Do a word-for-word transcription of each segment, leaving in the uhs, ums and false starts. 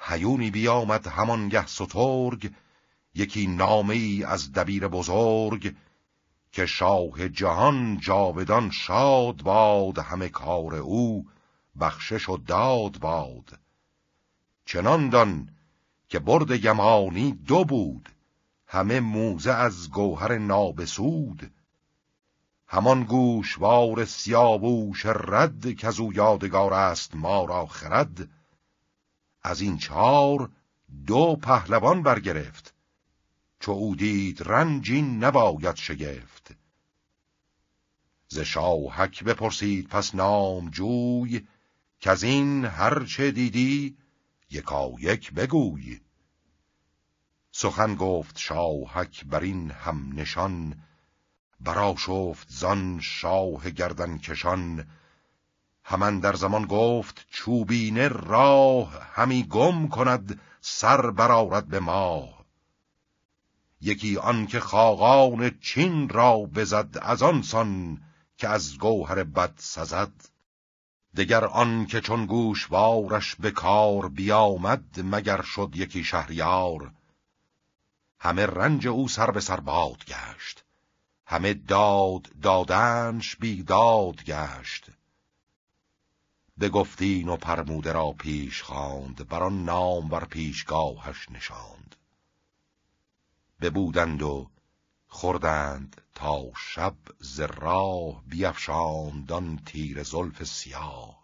هیونی بیامد همانگه سترگ، یکی نامه‌ای از دبیر بزرگ، که شاه جهان جاودان شاد باد، همه کار او بخشش و داد باد. چنان دان که برد یمانی دو بود، همه موزه از گوهر نابسود. همان گوشوار سیاووش رد، که از او یادگار است ما را خرد. از این چار دو پهلوان برگرفت، چو او دید رنجی نباید شگفت. ز شاهک بپرسید پس نامجوی، که از این هر چه دیدی یکا یک بگوی. سخن گفت شاهک بر این هم نشان، برآشفت زان شاه گردن کشان. همان در زمان گفت چوبینه راه، همی گم کند سر برآرد به ماه. یکی آن که خاقان چین را بزد، از آن سان که از گوهر بد سزد. دگر آن که چون گوشوارش به کار بیامد، مگر شد یکی شهریار. همه رنج او سر به سر باد گشت، همه داد دادنش بیداد گشت. بگفتین و پرموده را پیش خواند، بر آن نام بر پیشگاهش نشاند. ببودند و خوردند تا شب، ز راه بیفشاند آن تیر زلف سیاه.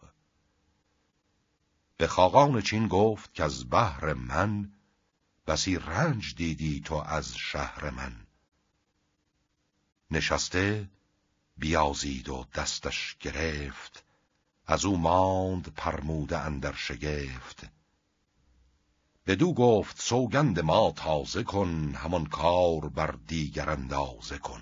به خاقان چین گفت که از بهر من، بسی رنج دیدی تو از شهر من. نشسته بیازید و دستش گرفت، از او ماند پرموده اندر شگفت. بدو گفت سوگند ما تازه کن، همان کار بر دیگر اندازه کن.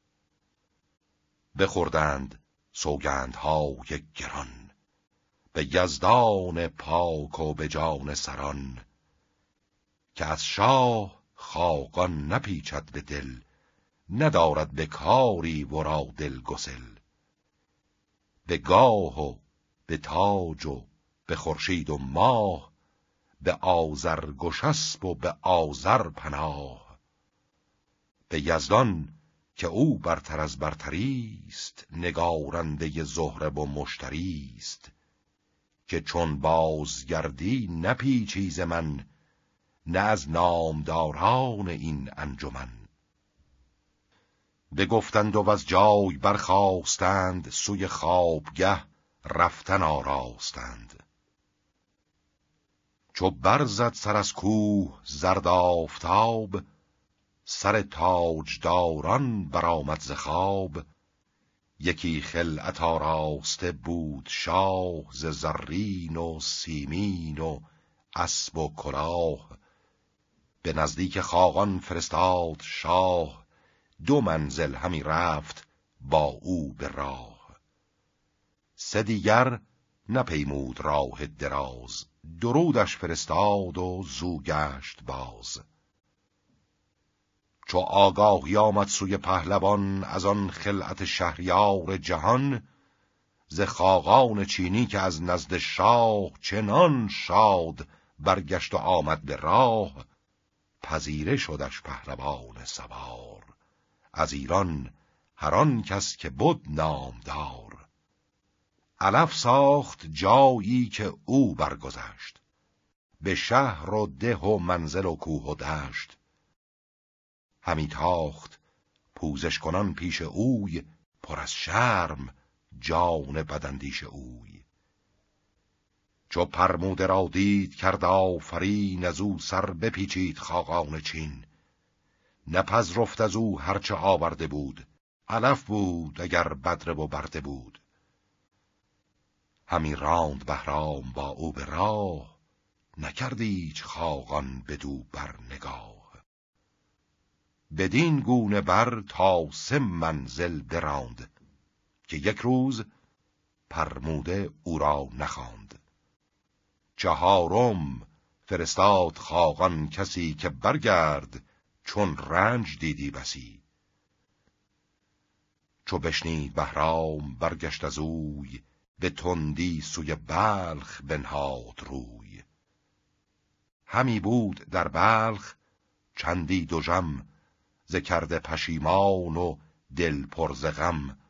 بخوردند سوگندهای گران، به یزدان پاک و به جان سران. که از شاه خاقان نپیچد به دل، ندارد به کاری ورا دل گسل. به گاه و به تاج و به خورشید و ماه، به آذر گشسب و به آذر پناه. به یزدان که او برتر از برتریست، نگارنده زهره و مشتریست. که چون بازگردی نپیچی ز من، نه از نامداران این انجمن. بگفتند و از جای برخاستند، سوی خوابگه رفتن آراستند. چو برزد سر از کوه زرد آفتاب، سر تاجداران برآمد ز خواب. یکی خلعت آراسته بود شاه، ز زرین و سیمین و اسب و کلاه. به نزدیک خاقان فرستاد شاه، دو منزل همی رفت با او به راه. سه دیگر نپیمود راه دراز، درودش فرستاد و زو گشت باز. چو آگاهی آمد سوی پهلوان، از آن خلعت شهریار جهان. ز خاقان چینی که از نزد شاه، چنان شاد برگشت و آمد به راه. پذیره شدش پهلوان سوار، از ایران هر آن کس که بود نامدار. علف ساخت جایی که او برگذشت، به شهر و ده و منزل و کوه و دشت. همی تاخت پوزش کنان پیش اوی، پر از شرم جان بداندیش اوی. چو پرموده را دید کرد آفرین، از او سر بپیچید خاقان چین. نپذرفت از او هرچه آورده بود، علف بود اگر بدره و برده بود. همی راند بهرام با او به راه، نکرد ایچ خاقان بدو بر نگاه. بدین گونه بر تا سه منزل براند، که یک روز پرموده او را نخواند. چهارم فرستاد خاقان کسی، که برگرد چون رنج دیدی بسی. چو بشنید بهرام برگشت از اوی، به تندی سوی بلخ بنهاد روی. همی بود در بلخ چندی دژم، ز کرده پشیمان و دل پر ز غم.